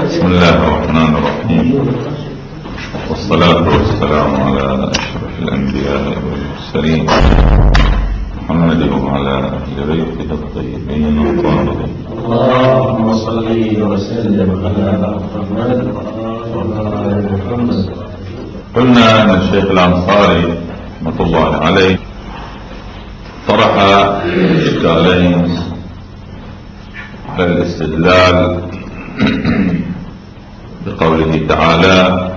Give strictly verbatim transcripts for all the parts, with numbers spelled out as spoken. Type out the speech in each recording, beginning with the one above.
بسم الله الرحمن الرحيم، والصلاة والسلام على أشرف الأنبياء والمرسلين محمد وعلى أهل بيته الطيبين الطاهرين. اللهم صل وسلم على محمد وعلى آل محمد. قلنا أن الشيخ الأنصاري رحمة الله عليه طرح إشكالين على الاستدلال بقوله تعالى: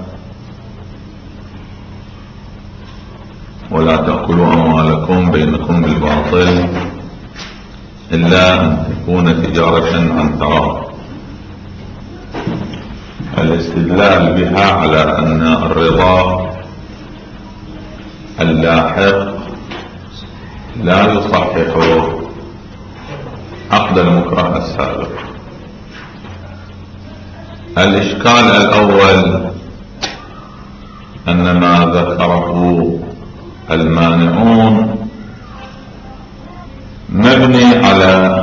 ولا تأكلوا أموالكم بينكم بالباطل إلا أن تكون تجارة عن تراض. الاستدلال بها على أن الرضا اللاحق لا يصحح عقد المكره السابق. الإشكال الأول أن ما ذكره المانعون مبني على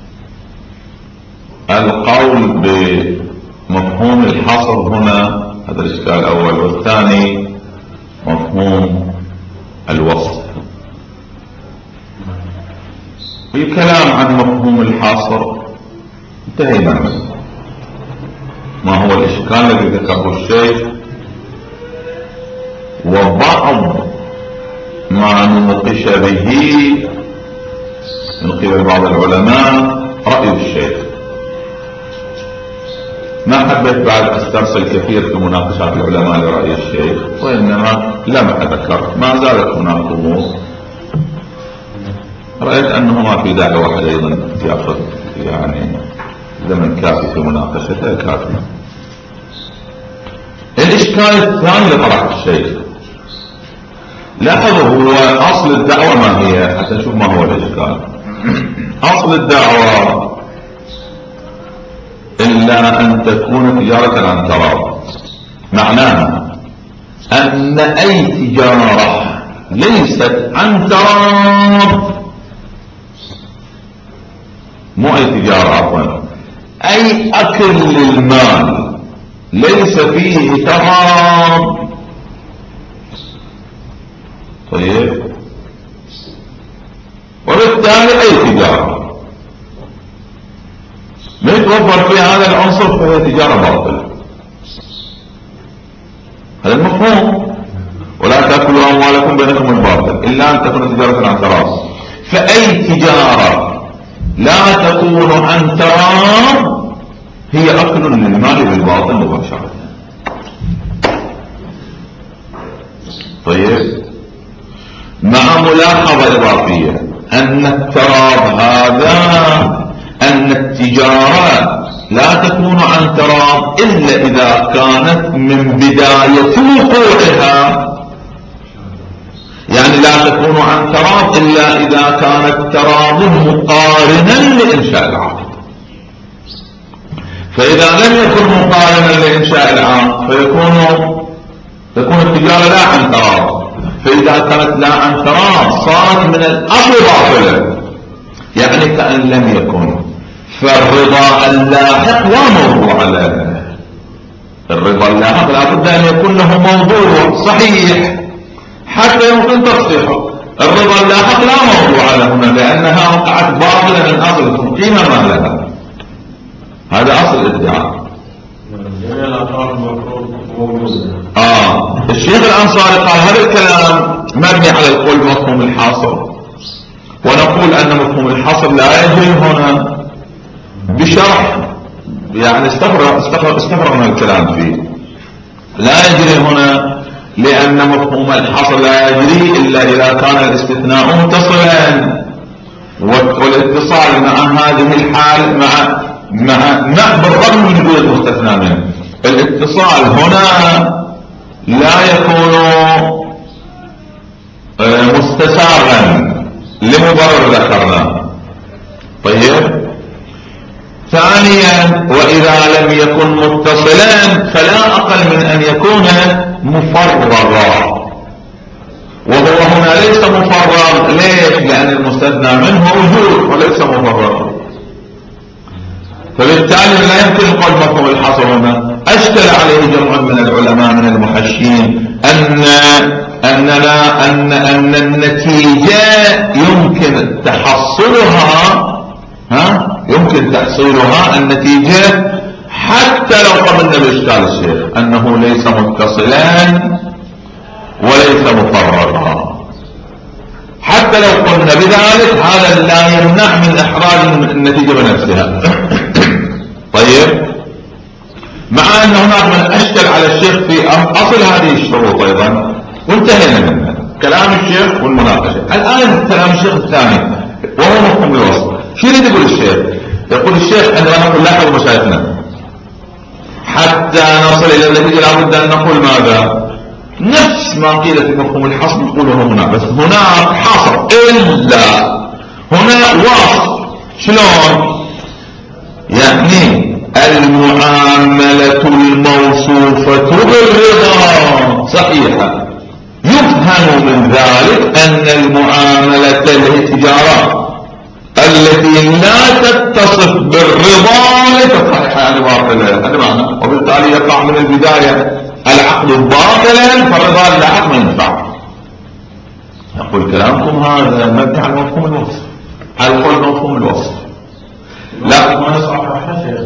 القول بمفهوم الحصر هنا، هذا الإشكال الأول. والثاني مفهوم الوصف. بالكلام عن مفهوم الحصر انتهينا منه. ما هو الإشكال الذي ذكره الشيخ؟ وبعض ما نناقش به من قبل بعض العلماء رأي الشيخ. ما حبيت بعد استرسل كثير في مناقشات العلماء لرأي الشيخ، وإنما لم أذكر، ما زالت هناك أمور رأيت أنه ما في داعي واحد أيضا يأخذ يعني زمن كافي في مناقشته كافي. الإشكال الثاني لطرح الشيخ، لاحظوا هو أصل الدعوة ما هي حتى نشوف ما هو الإشكال. أصل الدعوة إلا أن تكون تجارة عن تراض، معناها أن أي تجارة ليست عن تراض، مو أي تجارة عفوا، أي أكل للمال ليس فيه تراض. طيب، وبالتالي أي تجارة ما يتوفر فيها هذا العنصر فهي تجارة باطلة. هذا المفهوم. ولا تأكلوا أموالكم بينكم بالباطل إلا أن تكون تجارة عن تراض. فأي تجارة لا تكون عن تراض هي أكل للمال بالباطل مباشرة. طيب، مع ملاحظة إضافية أن التراض هذا، أن التجارة لا تكون عن تراض إلا إذا كانت من بداية وقوعها، يعني لا تكون عن تراض إلا إذا كان التراض مقارنا لإنشاء العقد. فإذا لم يكن مقارنا لإنشاء العقد فيكون تكون التجارة لا عن تراض. فإذا كانت لا عن تراض صارت من الأصل باطلة، يعني كأن لم يكن. فالرضا اللاحق لا موضوع له. الرضا اللاحق لا بد أن يكون له موضوع صحيح حتى يمكن تصحيحه. الرضا اللاحق لا موضوع له هنا لأنها وقعت باطلة من أصل، تقيم ما لها. هذا أصل الادعاء. آه الشيخ الأنصاري قال هذا الكلام مبني على القول مفهوم الحاصر، ونقول أن مفهوم الحاصر لا يجري هنا بشرح، يعني استفرغ استفرغ استفرغنا الكلام فيه. لا يجري هنا لأن مفهوم الحصر لا يجري إلا إذا كان الاستثناء متصلا، والاتصال مع هذه الحال مع مع مع بالرغم من وجود المستثنى منه. الاتصال هنا لا يكون مستساغا لمبرر ذكرناه. طيب، ثانيا وإذا لم يكن متصلا فلا أقل من أن يكون مفرغا، وهو هنا ليس مفرغ. ليش؟ لأن المستثنى منه وجود وليس مفرغ. فبالتالي لا يمكن القول مفهوم الحصر هنا. المسلمين أن أننا أن أن النتيجة يمكن تحصلها ها يمكن تحصيلها النتيجة حتى لو قبلنا بإشكال الشيخ أنه ليس متصلا وليس مفرغا. حتى لو قلنا بذلك هذا لا يمنع من إحراج النتيجة بنفسها. طيب، مع أن هناك من أشكل على الشيخ في أصل هذه الشروط أيضا، وانتهينا منها كلام الشيخ والمناقشة. الآن كلام الشيخ الثاني وهو مفهوم الوصف. شو يريد يقول الشيخ؟ يقول الشيخ عندما نقول لاحظوا مشايخنا حتى نصل إلى النتيجة لابد أن نقول ماذا؟ نفس ما قيل في مفهوم الحصر نقوله هنا، بس هناك حصر إلا هنا وصف. شلون؟ يعني المعاملة الموصوفة بالرضا صحيحة، يفهم من ذلك أن المعاملة التجارة التي لا تتصف بالرضا ليست صحيحة، يعني باطلة. هذا معنى، وبالتالي يقع من البداية العقد باطلا فالرضا لا عقد ما ينفع. يقول كلامكم هذا مبني على مفهوم الوصف، على قول مفهوم الوصف. لا ما صحح شيخ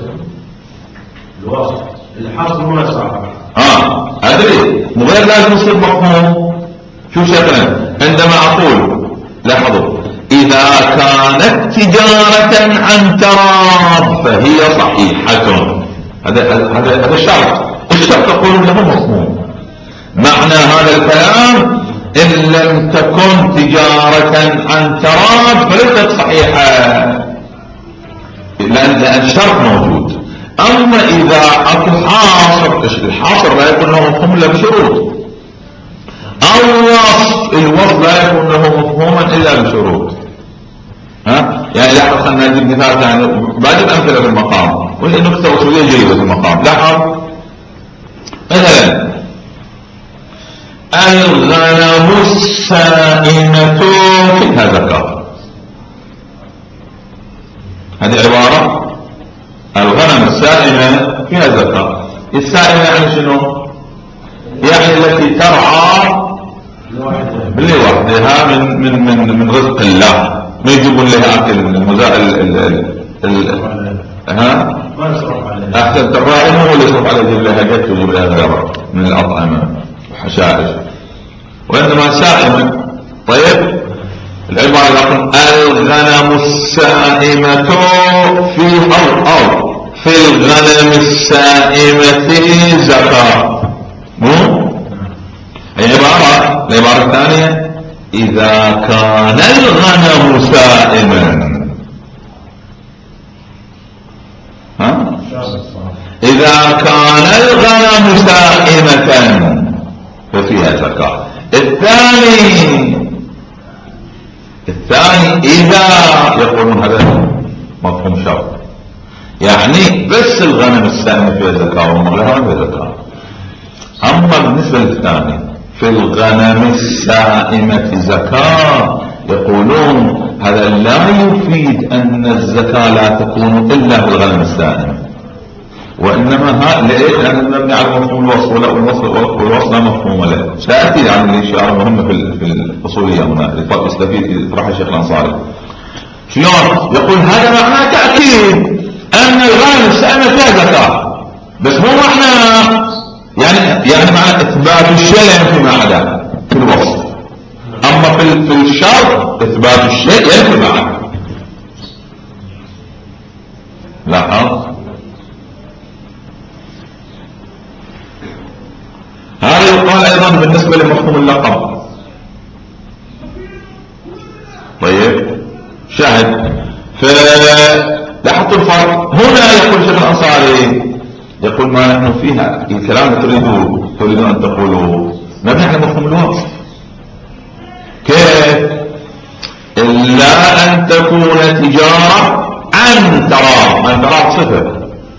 الوصف، الحصر ما صحح. اه ادري مو غير لازم يصير مفهوم. شو شكلا عندما اقول لاحظوا اذا كانت تجارة عن تراض فهي صحيحة، هذا هذا هذا الشرط. الشرط يقول له مفهوم. معنى هذا الكلام ان لم تكن تجارة عن تراض فليست صحيحة، لان لان الشرط موجود. اما اذا اكو حاصر، الحاصر لا يكون له مفهوم الا بشروط، او وصف الوصف لا يكون له مفهوما الا بشروط. ها يعني لاحظ، خلينا نجيب مثال ثاني بعد الامثله في المقام، وهي نكته اصوليه جيده في المقام. لاحظ مثلا الغنم السائمة فيها زكاة، هذه عبارة الغنم السائمة فيها زكاة. السائمة يعني شنو؟ يعني التي ترعى لوحدها من من من من رزق الله، ما يجيبون لها اكل من المزا ال ال ال ها ما يصرف عليه. احسن الراعي هو اللي يصرف عليه، يجيب لها جت ويجيب لها غيره من الاطعمه وحشائش، وانما سائمه. طيب العباره يقول الغنم السائمه في او او في الغنم السائمه زكاه. مو عباره العباره الثانيه إذا كان الغنم سائما، ها؟ إذا كان الغنم سائمة ففيها زكاة. الثاني الثاني إذا يقولون هذا مفهوم شرط، يعني بس الغنم السائمة فيها زكاة وما غيرها فيها زكاة. أما بالنسبة للثاني في الغنم السائمة زكاة، يقولون هذا لا يفيد أن الزكاة لا تكون إلا في الغنم السائمة، وإنما هذا ليش؟ لأن مبني على مفهوم الوصف، والوصف لا مفهوم له. سأتي عن الإشارة مهمة في الأصولية هنا يستفيد يطرحها الشيخ الأنصاري. شلون؟ يقول هذا معناه تأكيد أن الغنم السائمة فيها زكاة، بس مو معناه يعني يعني معنى اثبات الشيء ينفي ما عداه في الوصف. اما في في الشرط اثبات الشيء ينفي ما عداه. لاحظ هذا يقال ايضا بالنسبه لمفهوم اللقب. طيب شاهد فلاحظوا الفرق هنا. يقول الشيخ الانصاري يقول ما نحن فيها الكلام اللي تريدون تريدون ان تقولوا مبني على مفهوم الوصف. كيف؟ الا ان تكون تجارة عن تراض. عن تراض صفة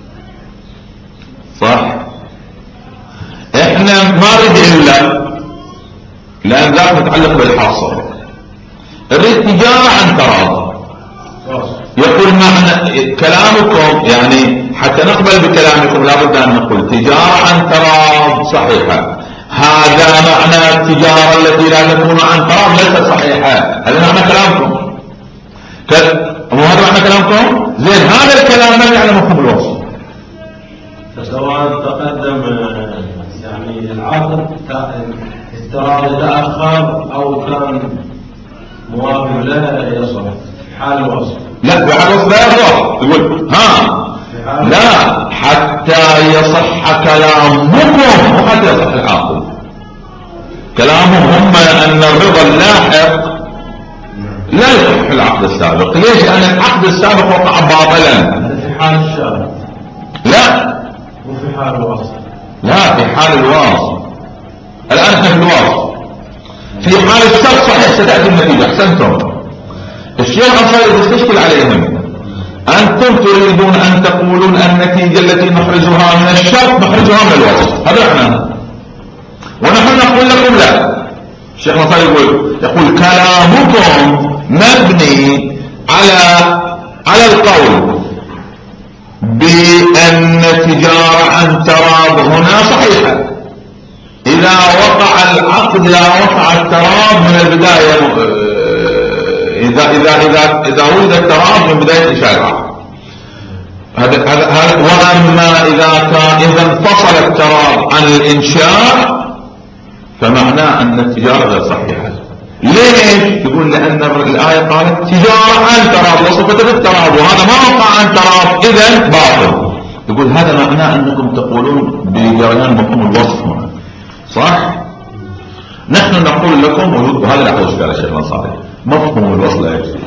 صح؟ احنا ما نريد الا، لان ذاك متعلق بالحصر، نريد تجارة عن تراض. يقول معنى كلامكم يعني حتى نقبل بكلامكم لابد ان نقول تجارة عن تراض صحيحة. هذا معنى التجارة التي لا تكون عن طرف ليست صحيحة. هذا معنى كلامكم، وهذا معنى كلامكم. زين، هذا الكلام ما يعلم مفهوم الوصف. فسواء تقدم يعني العقد اضطرار يتأخر أو كان موافق له يصح في حال الوصف. لا، في حال الوصف لا يصح. تقول ها لا، حتى يصح كلامكم وحتى يصح العقد. كلامهم هم أن الرضا اللاحق لا يصح العقد السابق. ليش؟ لأن العقد السابق وقع باطلا. في حال الشارع لا، وفي حال الوصف. لا، في حال الوصف. الآن احنا في الوصف. في حال الشرط صحيح ستأتي النتيجة. احسنتم. الشيخ الأنصاري يستشكل عليهم. أنتم تريدون أن تقولون النتيجة التي نخرجها من الشرط نخرجها من الوصف. هذا احنا، ونحن نقول لكم لا. الشيخ الأنصاري يقول يقول كلامكم مبني على على القول بأن التجارة عن تراض هنا صحيحة إذا وقع العقد، إذا وقع التراض من البداية، إذا إذا إذا إذا ولد التراض من بداية إنشاء العقد. هذا هذا هذا. وأما إذا كان إذا انفصل التراض عن الإنشاء فمعناه أن التجارة غير صحيحة. ليش؟ يقول لأن الآية قالت تجارة عن تراض وصفت بالتراض، وهذا ما وقع عن تراض إذن باطل. يقول هذا معناه أنكم تقولون بجريان مفهوم الوصف هنا. صح؟ نحن نقول لكم، وهذا لا يحوش على الشيخ الأنصاري، مفهوم الوصف لا يكفي.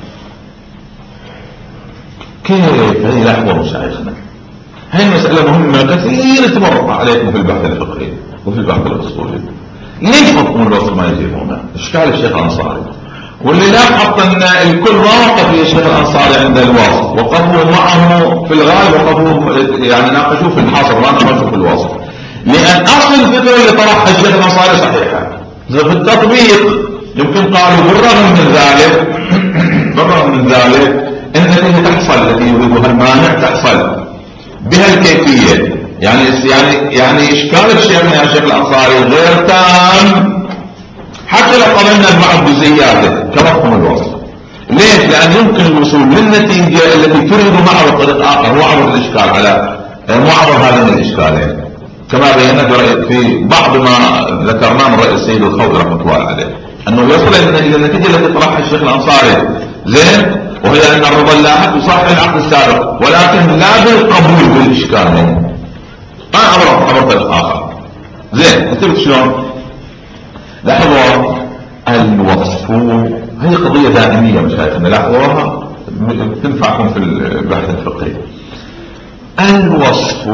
كيف؟ هذه لحظة مشايخنا، هذه مسألة مهمة كثير تمر عليكم في البحث الفقهي وفي البحث الأصولي. ليش مفهوم الوصف ما يجي هنا؟ اشكال الشيخ الأنصاري. واللي لاحظت ان الكل ما وقف في الشيخ الأنصاري عند الوصف، وقفوا معه في الغالب، وقفوا يعني ناقشوه في الحاصر، ما ناقشوه في الوصف. لأن أصل الفكرة اللي طرحها الشيخ الأنصاري صحيحة. في التطبيق يمكن قالوا بالرغم من ذلك بالرغم من ذلك ان التي تحصل التي يريدها المانع تحصل بها الكيفية. يعني يعني يعني اشكال الشيخ يا شيخ الأنصاري غير تام حتى لو قبلنا بعض جزئياته كمفهوم الوصف. ليش؟ لأن يمكن الوصول للنتيجة التي تريد معه بطريق آخر هو عبر الإشكال على مو عبر هذين الإشكالين، كما بينا في بعض ما ذكرناه من رأي السيد الخوضي رحمة الله عليه، أنه يصل إلى النتيجة التي طرحها الشيخ الأنصاري زين، وهي أن الرضا اللاحق يصحح العقد السابق، ولكن لا بالقبول بالإشكالين، ما عبر عبر طريق آخر. زين، قلت شلون؟ لاحظوا الوصف هي قضية دائمية مشاهدنا، لاحظوها تنفعكم في البحث الفقهي. الوصف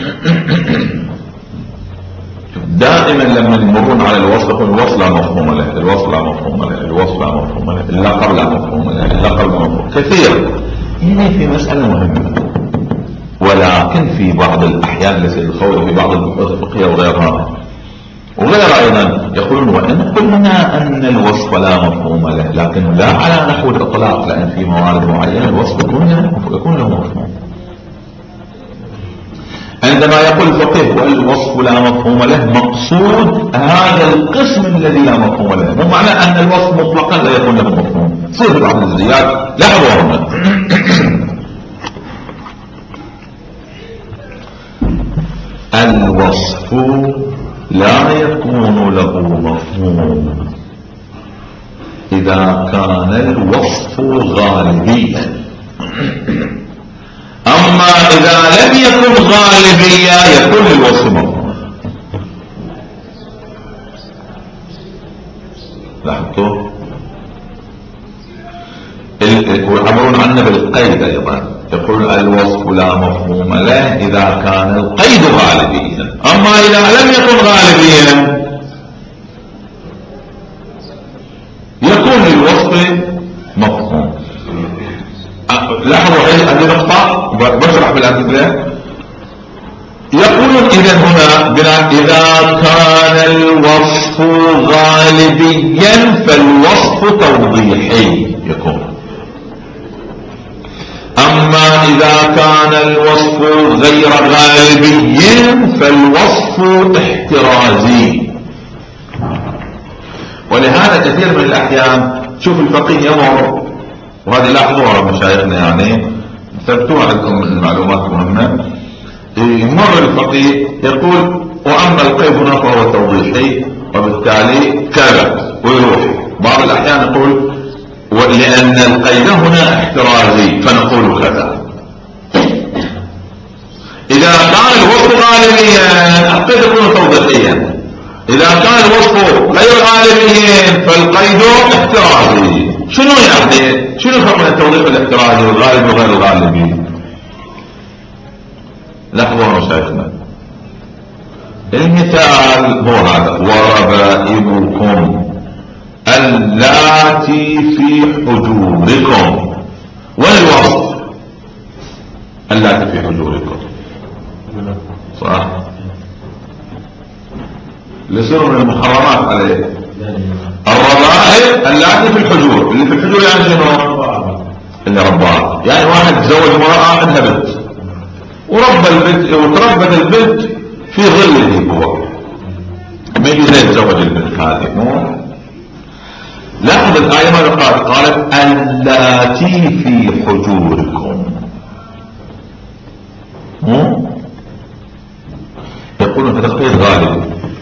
دائما لما يمرون على الوصف يقول الوصف لا مفهوم له، الوصف لا مفهوم له، الوصف لا مفهوم له، اللقب لا مفهوم له، اللقب لا مفهوم كثير. هنا في مسألة مهمة، ولكن في بعض الأحيان التي الخوض في بعض البحوث الفقهية وغيرها وغير أيضا يقولون وإن قلنا أن الوصف لا مفهوم له، لكن لا على نحو الإطلاق، لأن في موارد معينة الوصف يكون له مفهوم. عندما يقول الفقيه والوصف لا مفهوم له مقصود هذا القسم الذي لا مفهوم له، مو معنى أن الوصف مطلقا لا يكون له مفهوم. صيغة بعض الجزئيات لاحظوا هنا الوصف لا يكون له مفهوم إذا كان الوصف غالبيا، أما إذا لم يكن غالبيا يكون الوصف مفهوم. لاحظتوا؟ ويعبرون عنه بالقيد أيضا، يقول الوصف لا مفهوم له إذا كان القيد غالبيا، أما إذا لم يكن غالبيا يكون الوصف مفهوم. لاحظوا هذه النقطة بشرح بالأمثلة. يقولون إذا هنا إذا كان الوصف غالبيا فالوصف توضيحي يكون، أما إذا كان الوصف غير غالبي فالوصف احترازي. ولهذا كثير من الأحيان شوف الفقيه يمر، وهذه لاحظوها مشايخنا يعني ثبتوها لكم المعلومات مهمة، يمر الفقيه يقول وأما القيد هنا فهو توضيحي وبالتالي كذا ويروح. بعض الأحيان يقول لأن القيد هنا احترازي فنقول كذا. إذا كان الوصف غالبيا القيد يكون توضيحيا، إذا كان الوصف غير غالبيا فالقيد احترازي. شنو يعني؟ شنو فرق بين التوضيح والاحترازي والغالب وغير الغالبي؟ لاحظوا مشايخنا المثال هو هذا: وربائبكم اللاتي في حجوركم. والوصف اللاتي في حجوركم صح؟ لسر من المحرمات عليه الربائب اللاتي في الحجور. اللي في الحجور يعني شنو؟ اللي رباها، يعني واحد تزوج امرأة عندها بنت وربى البنت وتربت البنت في ظله، هو ما يجي زي يتزوج البنت هذه. مو لاحظ الآية ماذا قالت؟ قالت اللاتي في حجوركم. مو يقولون في تقييد غالب.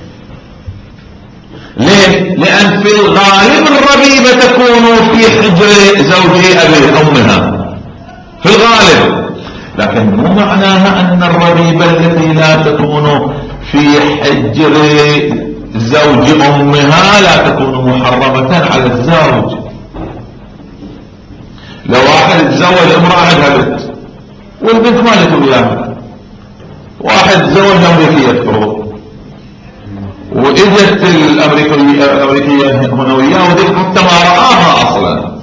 ليه؟ لأن في الغالب الربيبة تكون في حجر زوج أبي أمها في الغالب، لكن مو معناها أن الربيبة التي لا تكون في حجر زوج أمها لا تكون محرمة على الزوج. لو واحد تزوج امرأة عندها بنت والبنت مالت وياها، واحد تزوج أمريكية تفرض وإجت الأمريكية الأمريكية هنا وياها وديك حتى ما رآها أصلا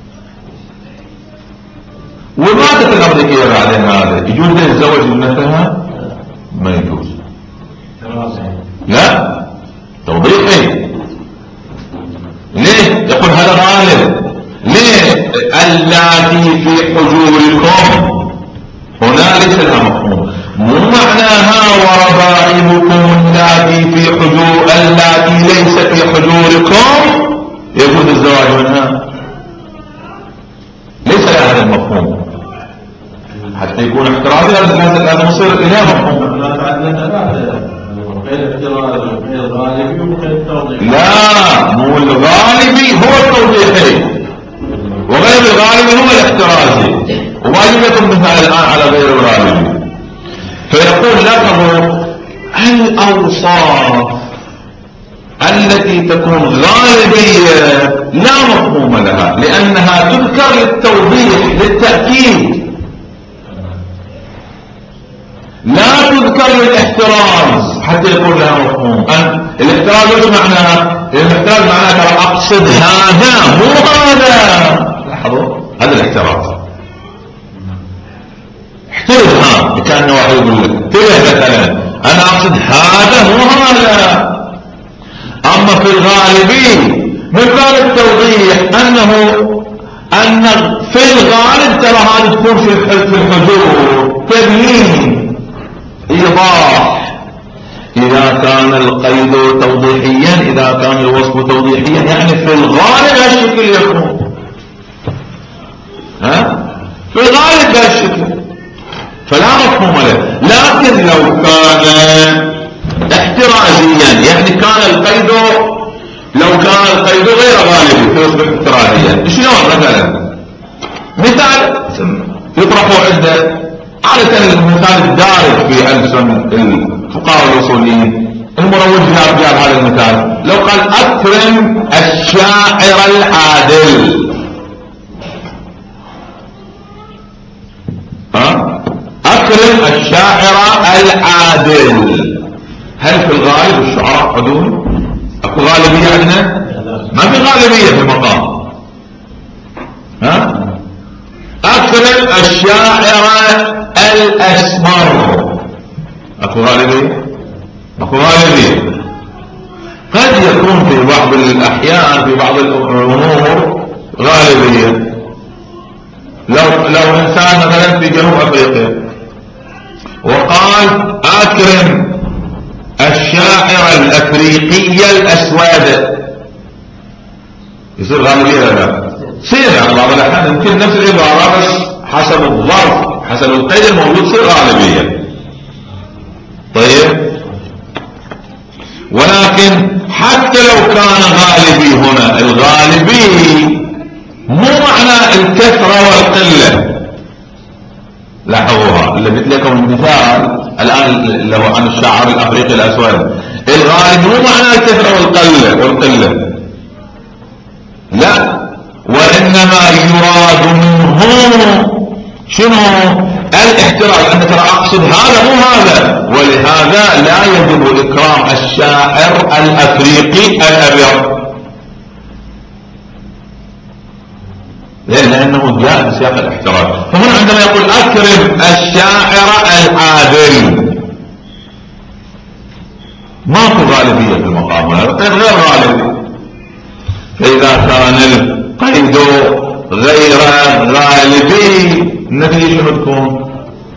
وماتت الأمريكية بعدين، هذا يجوز يتزوج ابنتها؟ ما يجوز. لا توضيحي. ليه؟ يقول هذا غالب. ليه؟ اللاتي في حجوركم هنا ليس لها مفهوم. مو معناها وربائبكم اللاتي في حجور اللاتي ليس في حجوركم يجوز الزواج منها، ليس لها هذا المفهوم. حتى يكون احترازي هذا مصير إلى مفهوم. لا مو الغالبي هو التوضيحي وغير الغالبي هو الاحترازي، وما يمكن مثال الآن على غير الغالبي. فيقول لاحظوا الأوصاف التي تكون غالبية لا مفهوم لها لأنها تذكر للتوضيح للتأكيد، لا تذكر للاحتراز حتى يكون لها مفهوم. الاحتراز ايش معناه؟ الاحتراز معناه ترى اقصد هذا مو هذا. لاحظوا هذا الاحتراز. احترز ها كان واحد يقول لك انتبه مثلا انا اقصد هذا مو هذا. اما في الغالبين من باب التوضيح انه ان في الغالب ترى هذا تكون في الحجور تبيين إيضاح. إذا كان القيد توضيحيا إذا كان الوصف توضيحيا يعني في الغالب هالشكل يكون، ها في الغالب بهالشكل فلا مفهوم له. لكن لو كان احترازيا يعني كان القيد لو كان القيد غير غالبي فيصبح احترازيا. شلون مثلا؟ مثال يطرحوا عنده عادة المثال الدارج في ألسن الفقهاء الأصوليين، المروج جاب جاب هذا المثال. لو قال أكرم الشاعر العادل، ها أكرم الشاعر العادل، هل في الغالب الشعراء عدول؟ أكو غالبية عندنا؟ ما في غالبية في المقام. ها أكرم الشاعر الأسمر، أكو غالبية؟ أكو غالبية. قد يكون في بعض الأحيان في بعض الأمور غالبية، لو لو انسان مثلا في جنوب افريقيا وقال اكرم الشاعر الافريقي الاسود، يصير غالبية ولا لا؟ يصير يعني بعض الاحيان يمكن نفس العبارة بس حسب الظرف حسب القيد الموجود تصير غالبية. طيب، ولكن حتى لو كان غالبي هنا، الغالبي مو معنى الكثرة والقلة. لاحظوها اللي قلت لكم المثال الآن اللي هو عن الشاعر الأفريقي الأسود، الغالب مو معنى الكثرة والقلة والقلة لا، وإنما يراد منه شنو؟ الاحتراز. أنا ترى أقصد هذا مو هذا، ولهذا لا يجب إكرام الشاعر الأفريقي الأبيض، لأنه جاء بسياق الاحتراز. فهنا عندما يقول أكرم الشاعر العادل، ماكو غالبية في المقام هذا، القيد غير غالبي. فإذا كان القيد غير غالبي النتيجة شنو تكون؟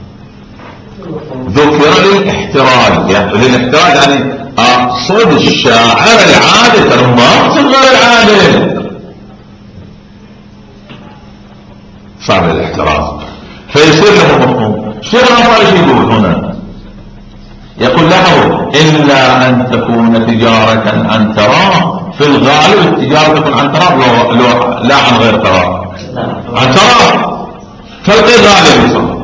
ذكر للاحتراز، يعني للاحتراز يعني أقصد الشاعر العادل، أنا ما أقصد غير العادل، صار الاحتراز فيصير له مفهوم. الشيخ الأنصاري شو يقول هنا؟ يقول له إلا أن تكون تجارة عن تراه، في الغالب التجارة تكون عن تراه لو, لو لا عن غير تراه، عن تراه، فالقيد غالبي صار.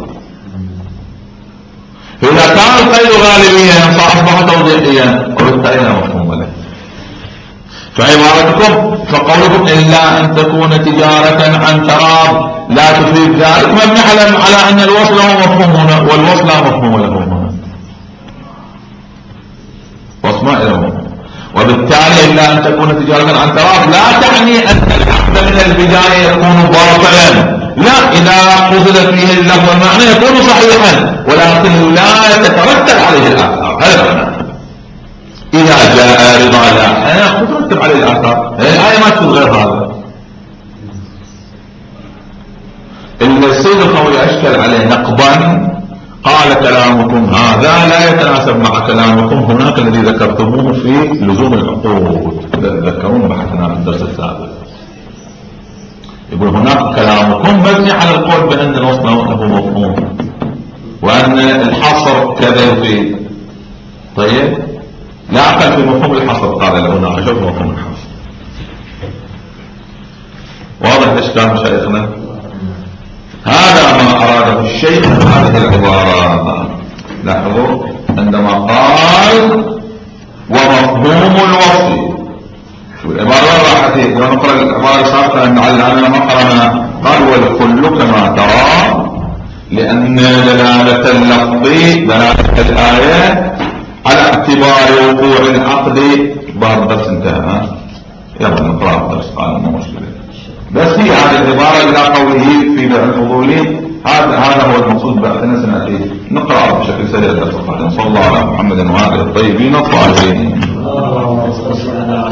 فإذا كان القيد غالبيا فأصبح توضيحيا وبالتالي لا مفهوم له. فعبارتكم فقولكم إلا أن تكون تجارة عن تراب لا تفيد ذلك مبني على على أن الوصل هو مفهوم هنا، والوصل لا مفهوم له هنا، وصل ما له. وبالتالي إلا أن تكون تجارة عن تراب لا تعني أن العقد من البداية يكون باطلا، لا، إذا قصد فيه اللفظ والمعنى يكون صحيحا، ولكن لا تترتب عليه الآثار. هذا معنى إذا جاء رضا لا تترتب عليه الآثار. الآية ما تكون غير هذا. إن السيد الخوي أشكل عليه نقبا، قال كلامكم هذا لا يتناسب مع كلامكم هناك الذي ذكرتموه في لزوم العقود، تذكرون بحثنا في الدرس السابق. يقول هناك كلامكم مبني على القول بأن الوصل له مفهوم وأن الحصر كذا يفيد. طيب، لا أقل في مفهوم الحصر، قال له هنا أشوف مفهوم الحصر. واضح الإشكال مشايخنا؟ هذا ما أراده الشيخ من هذه العبارة. لاحظوا عندما قال ومفهوم الوصف، شو العبارة راحتي ونقرأ العبارة السابقة أن علمنا ما قرأنا. قال والكل كما ترى، لأن دلالة اللفظ دلالة الآية على اعتبار وقوع العقد. بعض الدرس انتهى، يلا نقرأ الدرس قال ما مشكلة. بس هي هذه العبارة إلى قوله في الفضول، هذا هذا هو المقصود بأخنا سنأتي نقرأ بشكل سريع الدرس القادم. صلى الله على محمد وآله الطيبين الطاهرين.